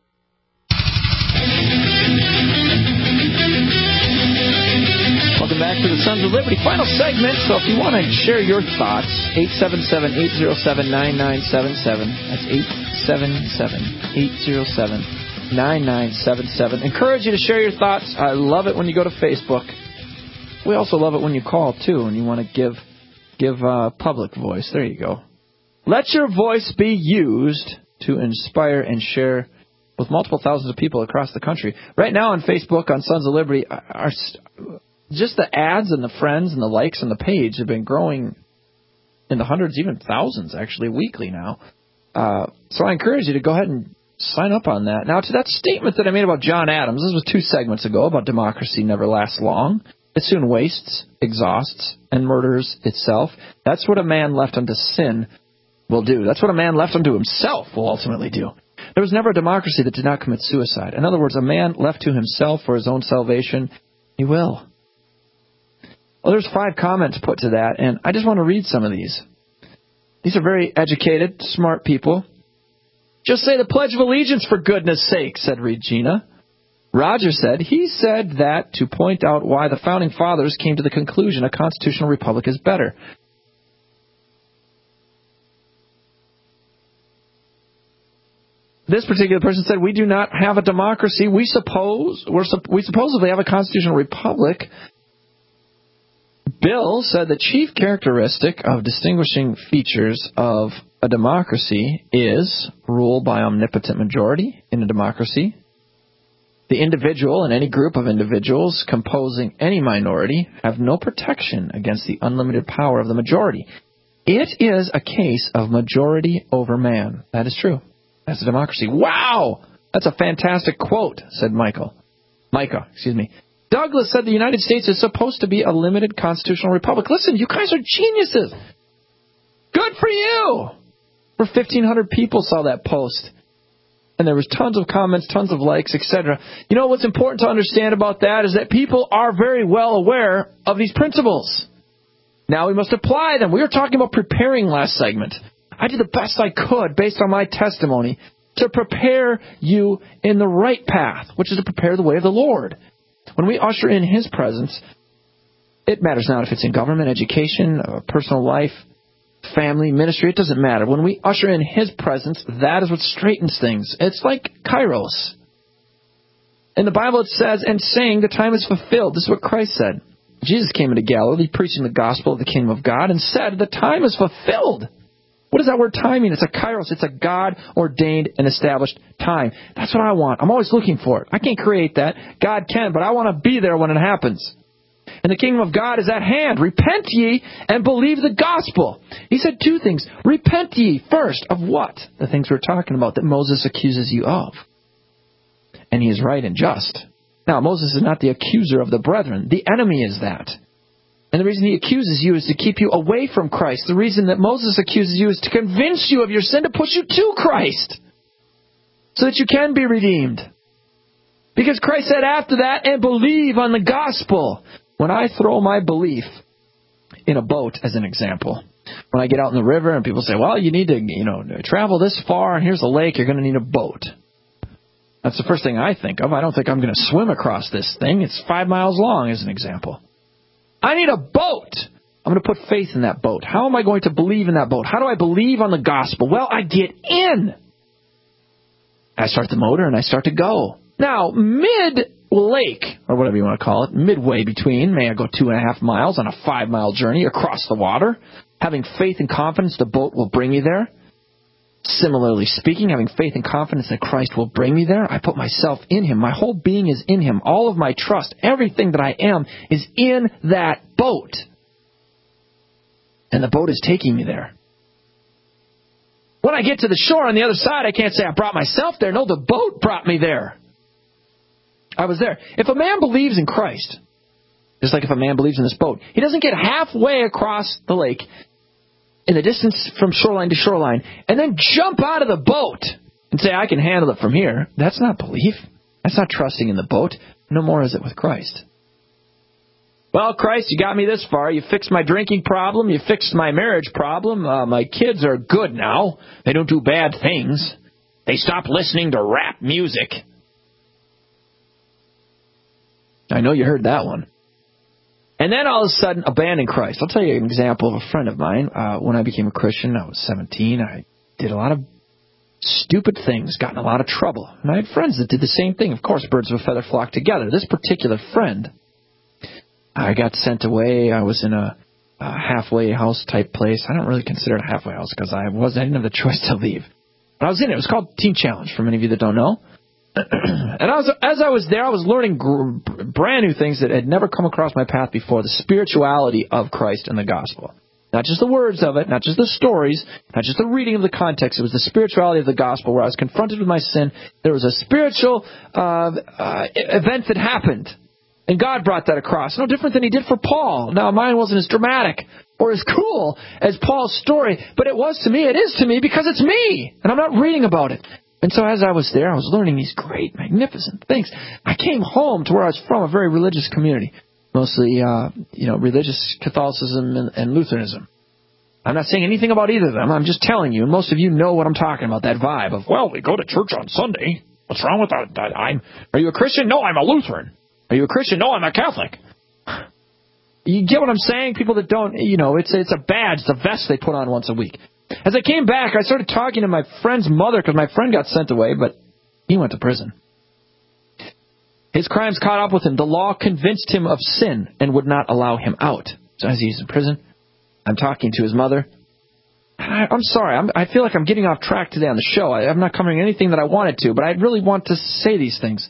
Welcome back to the Sons of Liberty final segment. So if you want to share your thoughts, eight seven seven, eight zero seven, nine nine seven seven. That's eight seven seven, eight zero seven, nine nine seven seven. Encourage you to share your thoughts. I love it when you go to Facebook. We also love it when you call, too, and you want to give give uh, public voice. There you go. Let your voice be used to inspire and share with multiple thousands of people across the country. Right now on Facebook, on Sons of Liberty, our, just the ads and the friends and the likes on the page have been growing in the hundreds, even thousands, actually, weekly now. Uh, so I encourage you to go ahead and sign up on that. Now, to that statement that I made about John Adams, this was two segments ago, about democracy never lasts long. It soon wastes, exhausts, and murders itself. That's what a man left unto sin will do. That's what a man left unto himself will ultimately do. There was never a democracy that did not commit suicide. In other words, a man left to himself for his own salvation, he will. Well, there's five comments put to that, and I just want to read some of these. These are very educated, smart people. Just say the Pledge of Allegiance, for goodness sake, said Regina. Roger said, he said that to point out why the Founding Fathers came to the conclusion a constitutional republic is better. This particular person said, we do not have a democracy. We suppose, we're, we supposedly have a constitutional republic. Bill said the chief characteristic of distinguishing features of a democracy is rule by omnipotent majority in a democracy. The individual and any group of individuals composing any minority have no protection against the unlimited power of the majority. It is a case of majority over man. That is true. That's a democracy. Wow! That's a fantastic quote, said Michael. Micah, excuse me. Douglas said the United States is supposed to be a limited constitutional republic. Listen, you guys are geniuses. Good for you! Over fifteen hundred people saw that post. And there was tons of comments, tons of likes, et cetera. You know what's important to understand about that is that people are very well aware of these principles. Now we must apply them. We were talking about preparing last segment. I did the best I could based on my testimony to prepare you in the right path, which is to prepare the way of the Lord. When we usher in His presence, it matters not if it's in government, education, personal life, family, ministry, it doesn't matter. When we usher in His presence, that is what straightens things. It's like Kairos. In the Bible it says, and saying the time is fulfilled. This is what Christ said. Jesus came into Galilee preaching the gospel of the kingdom of God and said, the time is fulfilled. What does that word time mean? It's a Kairos. It's a God-ordained and established time. That's what I want. I'm always looking for it. I can't create that. God can, but I want to be there when it happens. And the kingdom of God is at hand. Repent ye and believe the gospel. He said two things. Repent ye first of what? The things we're talking about that Moses accuses you of. And he is right and just. Now, Moses is not the accuser of the brethren. The enemy is that. And the reason he accuses you is to keep you away from Christ. The reason that Moses accuses you is to convince you of your sin, to push you to Christ, so that you can be redeemed. Because Christ said after that, and believe on the gospel. When I throw my belief in a boat, as an example, when I get out in the river and people say, well, you need to, you know, travel this far, and here's a lake, you're going to need a boat. That's the first thing I think of. I don't think I'm going to swim across this thing. It's five miles long, as an example. I need a boat. I'm going to put faith in that boat. How am I going to believe in that boat? How do I believe on the gospel? Well, I get in. I start the motor and I start to go. Now, mid-lake, or whatever you want to call it, midway between, may I go two and a half miles on a five-mile journey across the water, having faith and confidence the boat will bring me there. Similarly speaking, having faith and confidence that Christ will bring me there, I put myself in Him. My whole being is in Him. All of my trust, everything that I am, is in that boat. And the boat is taking me there. When I get to the shore on the other side, I can't say I brought myself there. No, the boat brought me there. I was there. If a man believes in Christ, just like if a man believes in this boat, he doesn't get halfway across the lake in the distance from shoreline to shoreline, and then jump out of the boat and say, I can handle it from here. That's not belief. That's not trusting in the boat. No more is it with Christ. Well, Christ, you got me this far. You fixed my drinking problem. You fixed my marriage problem. Uh, my kids are good now. They don't do bad things. They stop listening to rap music. I know you heard that one. And then all of a sudden, abandon Christ. I'll tell you an example of a friend of mine. Uh, when I became a Christian, I was seventeen. I did a lot of stupid things, got in a lot of trouble. And I had friends that did the same thing. Of course, birds of a feather flock together. This particular friend, I got sent away. I was in a, a halfway house type place. I don't really consider it a halfway house because I was I didn't have the choice to leave. But I was in it. It was called Teen Challenge, for many of you that don't know. And I was, as I was there, I was learning gr- brand new things that had never come across my path before. The spirituality of Christ and the gospel. Not just the words of it, not just the stories, not just the reading of the context. It was the spirituality of the gospel where I was confronted with my sin. There was a spiritual uh, uh, event that happened. And God brought that across. No different than He did for Paul. Now, mine wasn't as dramatic or as cool as Paul's story. But it was to me. It is to me because it's me. And I'm not reading about it. And so as I was there, I was learning these great, magnificent things. I came home to where I was from, a very religious community, mostly, uh, you know, religious Catholicism and, and Lutheranism. I'm not saying anything about either of them. I'm just telling you, and most of you know what I'm talking about, that vibe of, well, we go to church on Sunday. What's wrong with that? I'm, are you a Christian? No, I'm a Lutheran. Are you a Christian? No, I'm a Catholic. You get what I'm saying? People that don't, you know, it's it's a badge, it's a vest they put on once a week. As I came back, I started talking to my friend's mother because my friend got sent away, but he went to prison. His crimes caught up with him. The law convinced him of sin and would not allow him out. So as he's in prison, I'm talking to his mother. I, I'm sorry. I'm, I feel like I'm getting off track today on the show. I, I'm not covering anything that I wanted to, but I really want to say these things.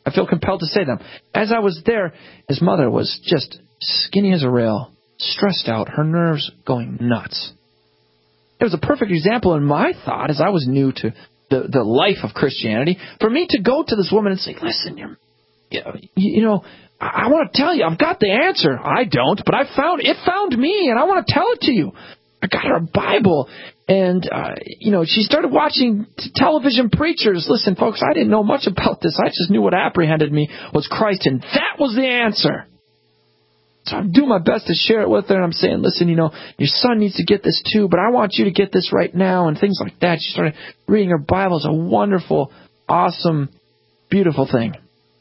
I feel compelled to say them. As I was there, his mother was just skinny as a rail, stressed out, her nerves going nuts. It was a perfect example in my thought, as I was new to the, the life of Christianity, for me to go to this woman and say, listen, you're, you know, you know I, I want to tell you, I've got the answer. I don't, but I found it found me, and I want to tell it to you. I got her a Bible, and, uh, you know, she started watching t- television preachers. Listen, folks, I didn't know much about this. I just knew what apprehended me was Christ, and that was the answer. So I'm doing my best to share it with her, and I'm saying, listen, you know, your son needs to get this too, but I want you to get this right now, and things like that. She started reading her Bible. It's a wonderful, awesome, beautiful thing.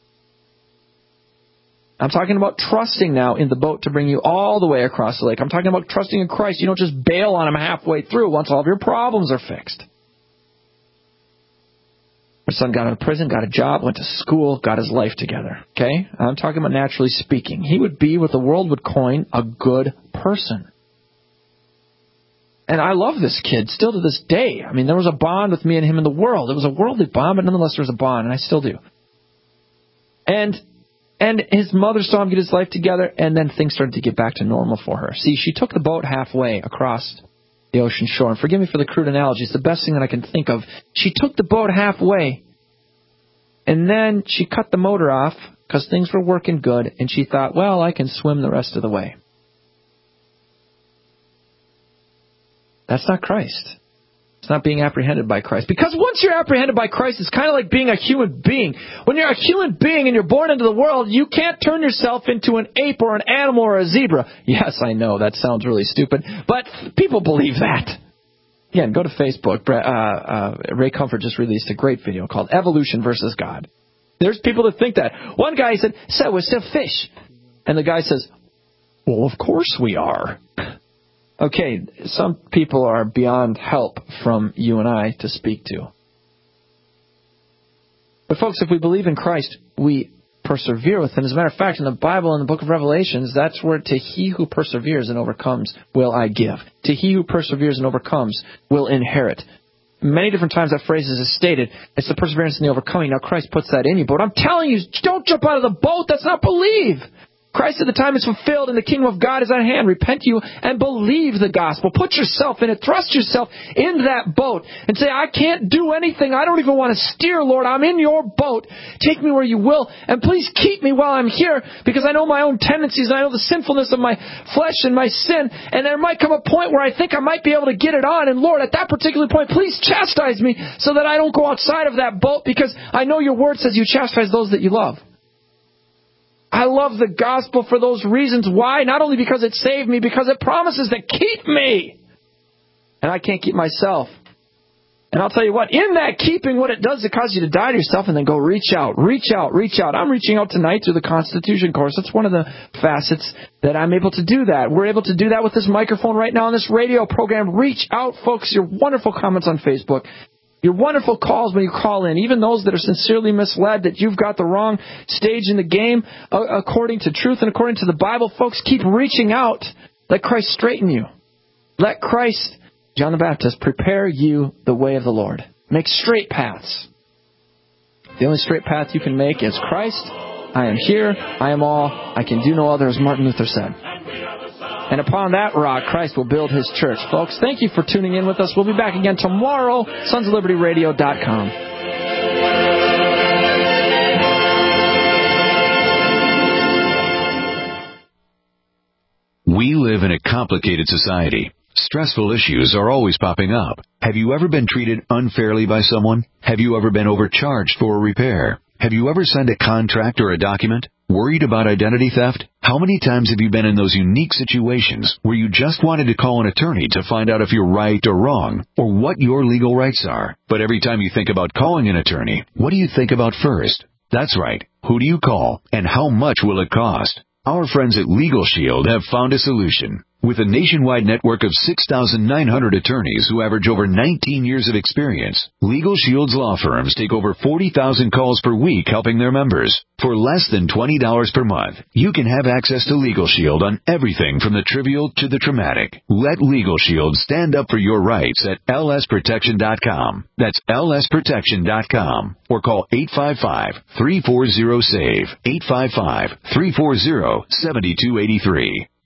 I'm talking about trusting now in the boat to bring you all the way across the lake. I'm talking about trusting in Christ. You don't just bail on him halfway through once all of your problems are fixed. My son got out of prison, got a job, went to school, got his life together. Okay? I'm talking about naturally speaking. He would be what the world would coin a good person. And I love this kid still to this day. I mean, there was a bond with me and him in the world. It was a worldly bond, but nonetheless there was a bond, and I still do. And and his mother saw him get his life together, and then things started to get back to normal for her. See, she took the boat halfway across the ocean shore. And forgive me for the crude analogy. It's the best thing that I can think of. She took the boat halfway, and then she cut the motor off because things were working good, and she thought, well, I can swim the rest of the way. That's not Christ. It's not being apprehended by Christ. Because once you're apprehended by Christ, it's kind of like being a human being. When you're a human being and you're born into the world, you can't turn yourself into an ape or an animal or a zebra. Yes, I know, that sounds really stupid, but people believe that. Again, go to Facebook. Uh, uh, Ray Comfort just released a great video called Evolution versus God. There's people that think that. One guy said, so we're still fish. And the guy says, well, of course we are. Okay, some people are beyond help from you and I to speak to. But folks, if we believe in Christ, we persevere with Him. As a matter of fact, in the Bible, in the book of Revelations, that's where to he who perseveres and overcomes will I give. To he who perseveres and overcomes will inherit. Many different times that phrase is stated. It's the perseverance and the overcoming. Now Christ puts that in you. But what I'm telling you, don't jump out of the boat. That's not believe. Christ at the time is fulfilled and the kingdom of God is at hand. Repent you and believe the gospel. Put yourself in it. Thrust yourself into that boat and say, I can't do anything. I don't even want to steer, Lord. I'm in your boat. Take me where you will. And please keep me while I'm here because I know my own tendencies and I know the sinfulness of my flesh and my sin. And there might come a point where I think I might be able to get it on. And Lord, at that particular point, please chastise me so that I don't go outside of that boat because I know your word says you chastise those that you love. I love the gospel for those reasons. Why? Not only because it saved me, because it promises to keep me. And I can't keep myself. And I'll tell you what, in that keeping, what it does, it causes you to die to yourself and then go reach out, reach out, reach out. I'm reaching out tonight through the Constitution course. That's one of the facets that I'm able to do that. We're able to do that with this microphone right now on this radio program. Reach out, folks. Your wonderful comments on Facebook. Your wonderful calls when you call in, even those that are sincerely misled, that you've got the wrong stage in the game, uh, according to truth and according to the Bible. Folks, keep reaching out. Let Christ straighten you. Let Christ, John the Baptist, prepare you the way of the Lord. Make straight paths. The only straight path you can make is Christ. I am here. I am all. I can do no other, as Martin Luther said. And upon that rock, Christ will build His church. Folks, thank you for tuning in with us. We'll be back again tomorrow, sons of liberty radio dot com. We live in a complicated society. Stressful issues are always popping up. Have you ever been treated unfairly by someone? Have you ever been overcharged for a repair? Have you ever signed a contract or a document? Worried about identity theft? How many times have you been in those unique situations where you just wanted to call an attorney to find out if you're right or wrong, or what your legal rights are? But every time you think about calling an attorney, what do you think about first? That's right. Who do you call, and how much will it cost? Our friends at Legal Shield have found a solution. With a nationwide network of six thousand nine hundred attorneys who average over nineteen years of experience, Legal Shield's law firms take over forty thousand calls per week helping their members. For less than twenty dollars per month, you can have access to Legal Shield on everything from the trivial to the traumatic. Let Legal Shield stand up for your rights at L S protection dot com. That's L S protection dot com. Or call eight five five, three four zero, S A V E, eight five five, three four zero, seven two eight three.